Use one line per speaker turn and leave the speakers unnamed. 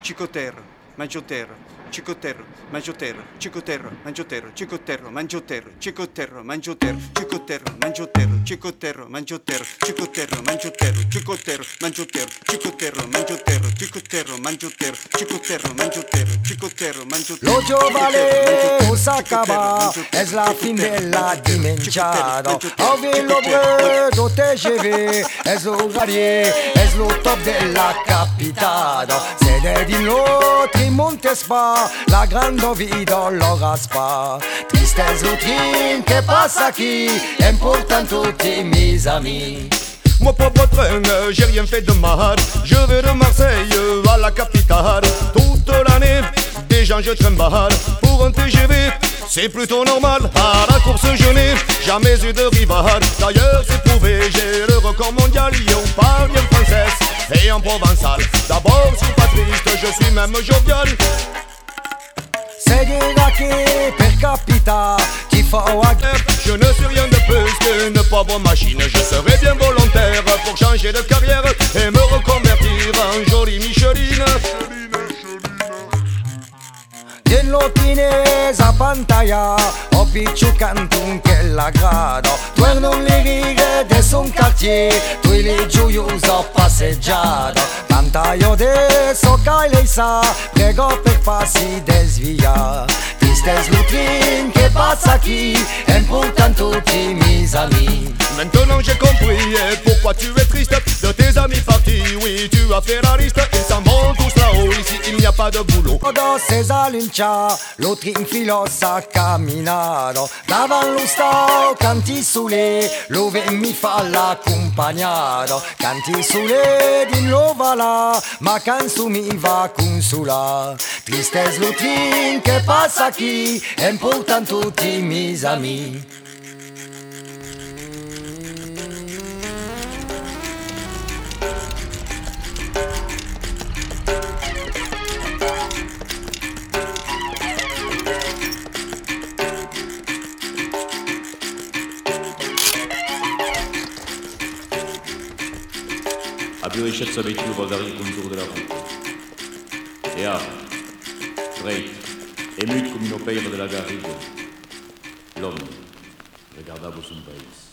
Cicotero, Maggiotero, Cicotero, Maggiotero, Cicotero, Maggiotero, Cicotero, Maggiotero, Cicotero, Maggiotero, Cicotero, Maggiotero, Cicotero, Maggiotero, Cicotero, Maggiotero, Cicotero, Maggiotero, Cicotero, Maggiotero, Cicotero, Maggiotero, Cicotero, Maggiotero, Cicotero, Maggiotero.
Lo giovane s'accaba, es la fin della dimenticata. Ove lo bredo TGV, es l'orarie, es lo top della capitata. Sede di Lotri, Montespa, la grande vida lo raspa. Tristesse l'autrine che passa qui, important tutti mes amis.
Moi pauvre train, j'ai rien fait de mal. Je vais de Marseille à la capitale. Toute l'année, des gens je trimballe. Pour un TGV, c'est plutôt normal. À la course je n'ai jamais eu de rival. D'ailleurs c'est prouvé, j'ai le record mondial. On parle bien française et en provençal. D'abord je suis pas triste, je suis même jovial.
Seguirà che per capita ti fa
Je ne suis rien de plus qu'une pauvre machine. Je serai bien volontaire pour changer de carrière et me reconvertir en jolie Micheline.
Dell'ottinese a pantalla ho picciucante un che la grado. Torno le righe de son quartier, tu le gioioso passeggiato. Pantaio adesso che lei sa, prego per farsi desvia. Tristesse l'outrine che passa qui, important tutti mes amis.
Maintenant j'ai compris pourquoi tu es triste. De tes amis partis, oui tu as fait la liste. Ils s'en vont tous là-haut, ici il n'y a pas de boulot.
Quando si salincia, l'outrine filosa camminato. Davan lo sto, canti sole, dove mi fa l'accompagnato. Canti sole di nuova là, ma canzu mi va consola. Tristesse l'outrine che passa qui, important tutti mes amis.
A più ricchezza per più pagare il contour de la route. Et âpre, straight, et mute comme une opère de la garrigue, l'homme regardava son pays.